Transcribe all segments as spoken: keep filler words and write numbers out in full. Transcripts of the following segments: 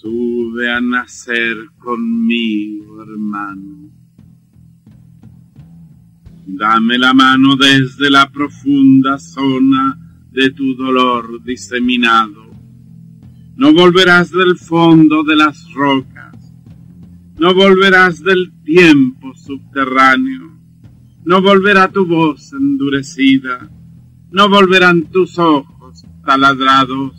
Sube a nacer conmigo, hermano. Dame la mano desde la profunda zona de tu dolor diseminado. No volverás del fondo de las rocas, no volverás del tiempo subterráneo, no volverá tu voz endurecida, no volverán tus ojos taladrados.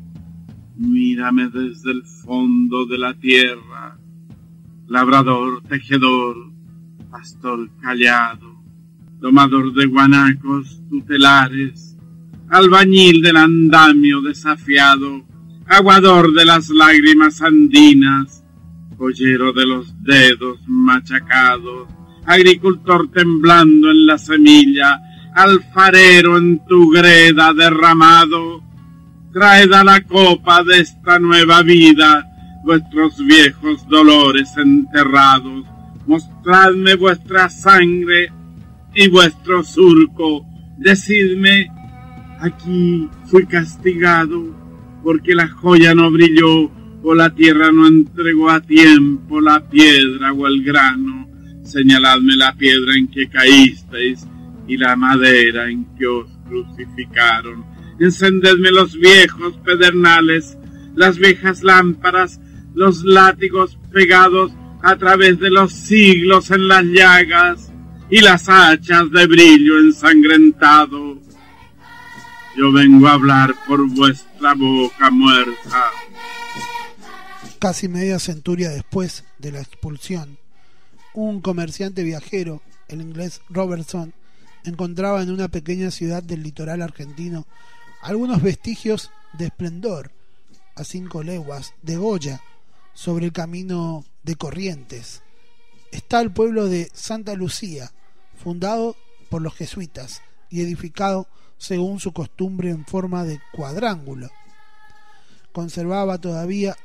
Mírame desde el fondo de la tierra, labrador, tejedor, pastor callado, domador de guanacos tutelares, albañil del andamio desafiado, aguador de las lágrimas andinas, joyero de los dedos machacados, agricultor temblando en la semilla, alfarero en tu greda derramado. Traed a la copa de esta nueva vida vuestros viejos dolores enterrados. Mostradme vuestra sangre y vuestro surco. Decidme, aquí fui castigado porque la joya no brilló o la tierra no entregó a tiempo la piedra o el grano. Señaladme la piedra en que caísteis y la madera en que os crucificaron. Encendedme los viejos pedernales, las viejas lámparas, los látigos pegados a través de los siglos en las llagas y las hachas de brillo ensangrentado. Yo vengo a hablar por vuestra boca muerta. Casi media centuria después de la expulsión, un comerciante viajero, el inglés Robertson, encontraba en una pequeña ciudad del litoral argentino algunos vestigios de esplendor a cinco leguas de Goya, sobre el camino de Corrientes. Está el pueblo de Santa Lucía, fundado por los jesuitas y edificado según su costumbre en forma de cuadrángulo. Conservaba todavía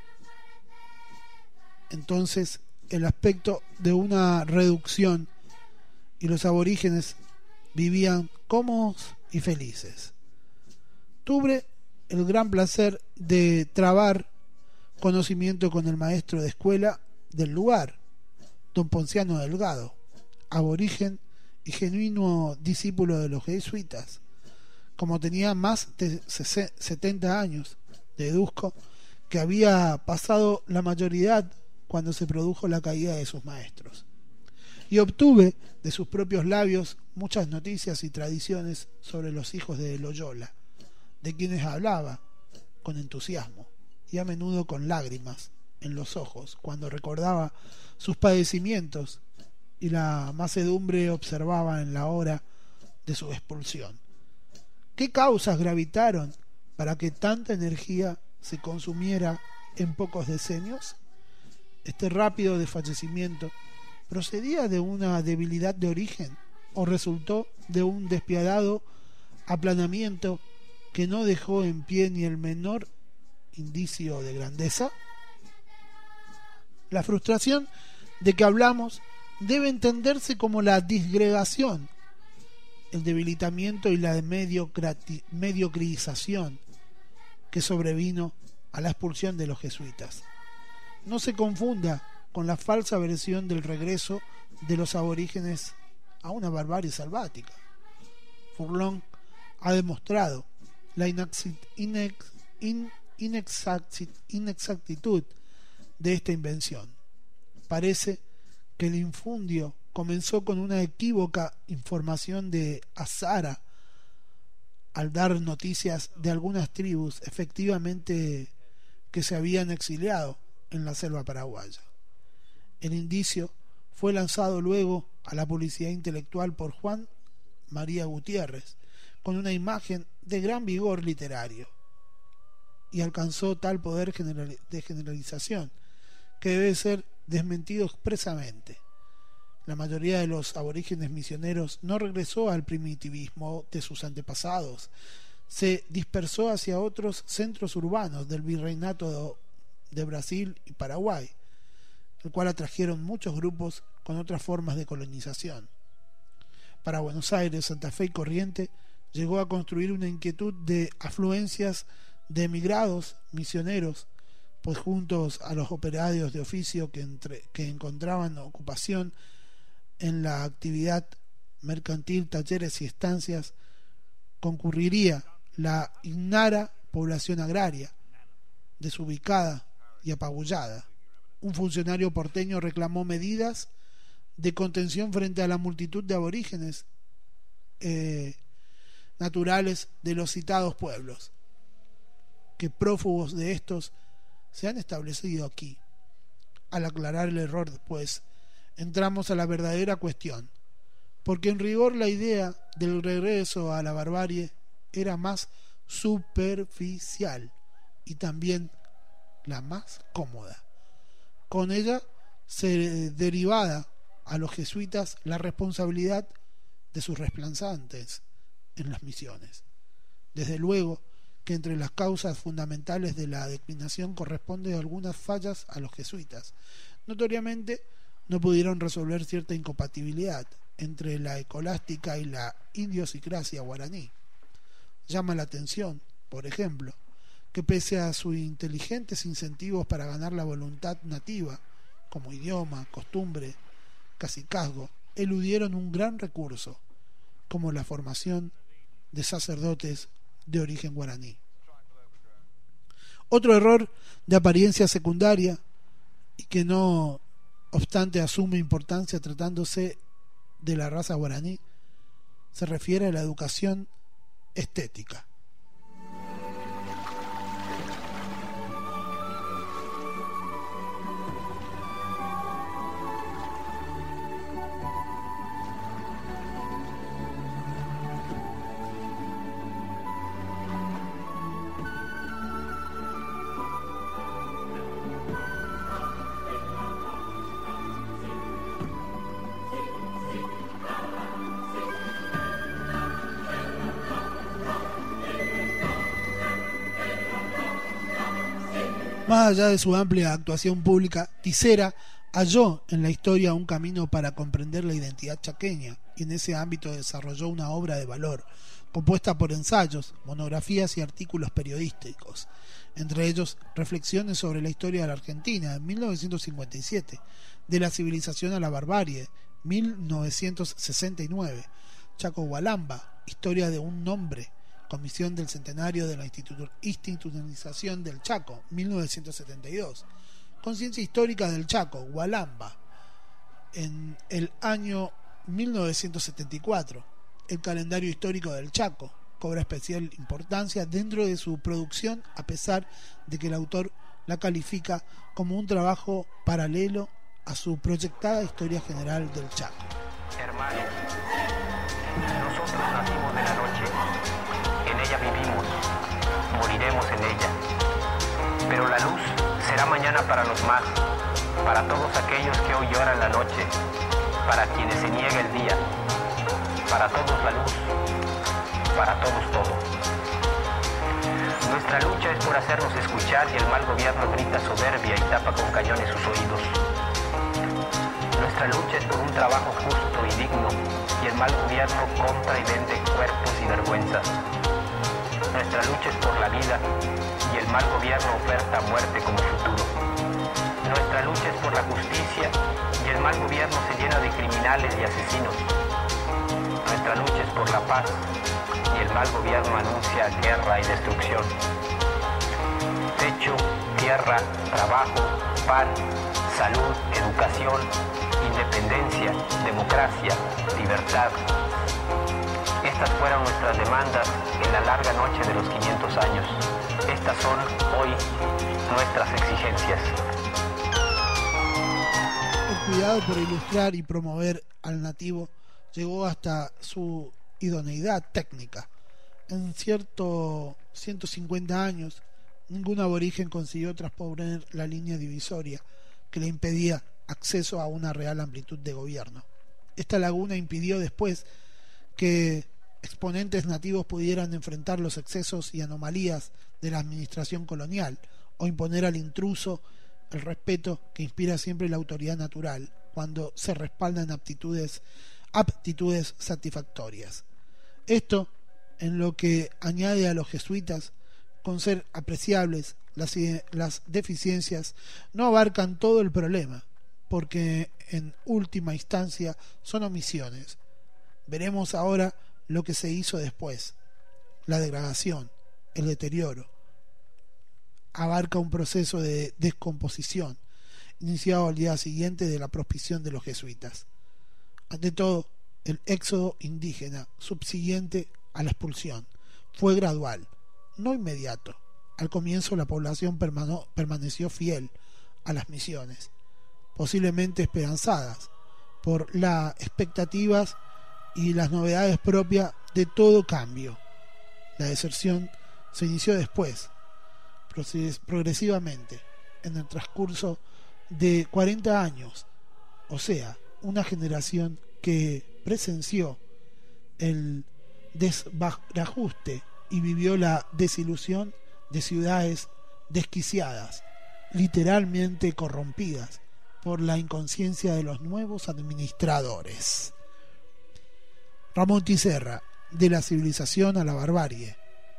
entonces el aspecto de una reducción y los aborígenes vivían cómodos y felices. Tuve el gran placer de trabar conocimiento con el maestro de escuela del lugar, don Ponciano Delgado, aborigen y genuino discípulo de los jesuitas. Como tenía más de setenta años, deduzco que había pasado la mayoría cuando se produjo la caída de sus maestros, y obtuve de sus propios labios muchas noticias y tradiciones sobre los hijos de Loyola, de quienes hablaba con entusiasmo y a menudo con lágrimas en los ojos cuando recordaba sus padecimientos y la mansedumbre observaba en la hora de su expulsión. ¿Qué causas gravitaron para que tanta energía se consumiera en pocos decenios? Este rápido desfallecimiento procedía de una debilidad de origen o resultó de un despiadado aplanamiento que no dejó en pie ni el menor indicio de grandeza. La frustración de que hablamos debe entenderse como la disgregación, el debilitamiento y la mediocrización que sobrevino a la expulsión de los jesuitas. No se confunda con la falsa versión del regreso de los aborígenes a una barbarie salvática. Furlong ha demostrado la inexactitud de esta invención. Parece que el infundio comenzó con una equívoca información de Azara al dar noticias de algunas tribus efectivamente que se habían exiliado en la selva paraguaya. El indicio fue lanzado luego a la publicidad intelectual por Juan María Gutiérrez con una imagen de gran vigor literario y alcanzó tal poder general, de generalización que debe ser desmentido expresamente. La mayoría de los aborígenes misioneros no regresó al primitivismo de sus antepasados, se dispersó hacia otros centros urbanos del virreinato de Brasil y Paraguay, el cual atrajeron muchos grupos con otras formas de colonización. Para Buenos Aires, Santa Fe y Corrientes llegó a construir una inquietud de afluencias de emigrados misioneros pues juntos a los operarios de oficio que, entre, que encontraban ocupación en la actividad mercantil, talleres y estancias, concurriría la ignara población agraria, desubicada y apabullada. Un funcionario porteño reclamó medidas de contención frente a la multitud de aborígenes eh, naturales de los citados pueblos, que prófugos de estos se han establecido aquí. Al aclarar el error, pues, entramos a la verdadera cuestión, porque en rigor la idea del regreso a la barbarie era más superficial y también la más cómoda. Con ella se derivaba a los jesuitas la responsabilidad de sus reemplazantes en las misiones. Desde luego que entre las causas fundamentales de la declinación corresponden algunas fallas a los jesuitas. Notoriamente no pudieron resolver cierta incompatibilidad entre la escolástica y la idiosincrasia guaraní. Llama la atención, por ejemplo, que pese a sus inteligentes incentivos para ganar la voluntad nativa, como idioma, costumbre, cacicazgo, eludieron un gran recurso, como la formación de sacerdotes de origen guaraní. Otro error de apariencia secundaria y que no obstante asume importancia tratándose de la raza guaraní se refiere a la educación estética. Más allá de su amplia actuación pública, Tisera halló en la historia un camino para comprender la identidad chaqueña y en ese ámbito desarrolló una obra de valor, compuesta por ensayos, monografías y artículos periodísticos, entre ellos Reflexiones sobre la historia de la Argentina, en mil novecientos cincuenta y siete, De la civilización a la barbarie, mil novecientos sesenta y nueve, Chaco Hualamba, Historia de un nombre, Comisión del Centenario de la Institucionalización del Chaco, mil novecientos setenta y dos. Conciencia Histórica del Chaco, Hualamba, en el año mil novecientos setenta y cuatro. El Calendario Histórico del Chaco cobra especial importancia dentro de su producción, a pesar de que el autor la califica como un trabajo paralelo a su proyectada Historia General del Chaco. Hermanos, nosotros nacimos de la noche. En ella vivimos, moriremos en ella. Pero la luz será mañana para los más, para todos aquellos que hoy lloran la noche, para quienes se niega el día, para todos la luz, para todos todo. Nuestra lucha es por hacernos escuchar y el mal gobierno grita soberbia y tapa con cañones sus oídos. Nuestra lucha es por un trabajo justo y digno y el mal gobierno compra y vende cuerpos y vergüenzas. Nuestra lucha es por la vida y el mal gobierno oferta muerte como futuro. Nuestra lucha es por la justicia y el mal gobierno se llena de criminales y asesinos. Nuestra lucha es por la paz y el mal gobierno anuncia guerra y destrucción. Techo, tierra, trabajo, pan, salud, educación, independencia, democracia, libertad. Estas fueron nuestras demandas en la larga noche de los quinientos años. Estas son hoy nuestras exigencias. El cuidado por ilustrar y promover al nativo llegó hasta su idoneidad técnica. En ciertos ciento cincuenta años, ningún aborigen consiguió trasponer la línea divisoria que le impedía acceso a una real amplitud de gobierno. Esta laguna impidió después que exponentes nativos pudieran enfrentar los excesos y anomalías de la administración colonial o imponer al intruso el respeto que inspira siempre la autoridad natural cuando se respaldan aptitudes, aptitudes satisfactorias. Esto en lo que añade a los jesuitas con ser apreciables Las, las deficiencias no abarcan todo el problema, porque en última instancia son omisiones. Veremos ahora lo que se hizo después. La degradación, el deterioro, abarca un proceso de descomposición iniciado al día siguiente de la proscripción de los jesuitas. Ante todo, el éxodo indígena subsiguiente a la expulsión fue gradual, no inmediato. Al comienzo la población permano, permaneció fiel a las misiones, posiblemente esperanzadas por las expectativas y las novedades propias de todo cambio. La deserción se inició después, progresivamente, en el transcurso de cuarenta años, o sea, una generación que presenció el desbarajuste y vivió la desilusión de ciudades desquiciadas, literalmente corrompidas por la inconsciencia de los nuevos administradores. Ramón Tizerra, De la civilización a la barbarie.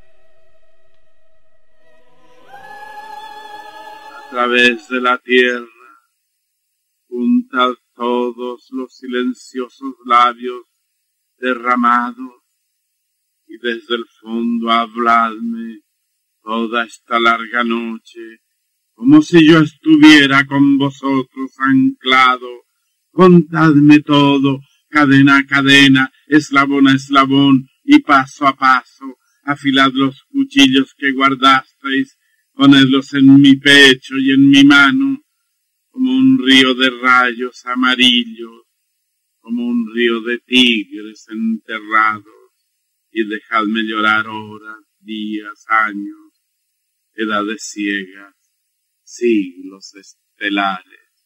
A través de la tierra, juntad todos los silenciosos labios derramados y desde el fondo habladme toda esta larga noche, como si yo estuviera con vosotros anclado. Contadme todo, cadena a cadena, eslabón a eslabón, y paso a paso, afilad los cuchillos que guardasteis, ponedlos en mi pecho y en mi mano, como un río de rayos amarillos, como un río de tigres enterrados, y dejadme llorar horas, días, años, edades ciegas, siglos estelares.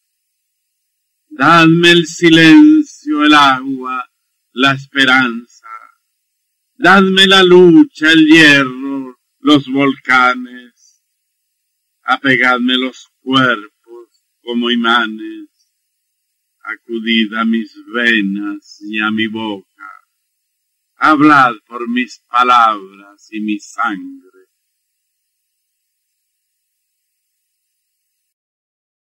Dadme el silencio, el agua, la esperanza. Dadme la lucha, el hierro, los volcanes. Apegadme los cuerpos como imanes. Acudid a mis venas y a mi boca. Hablad por mis palabras y mi sangre.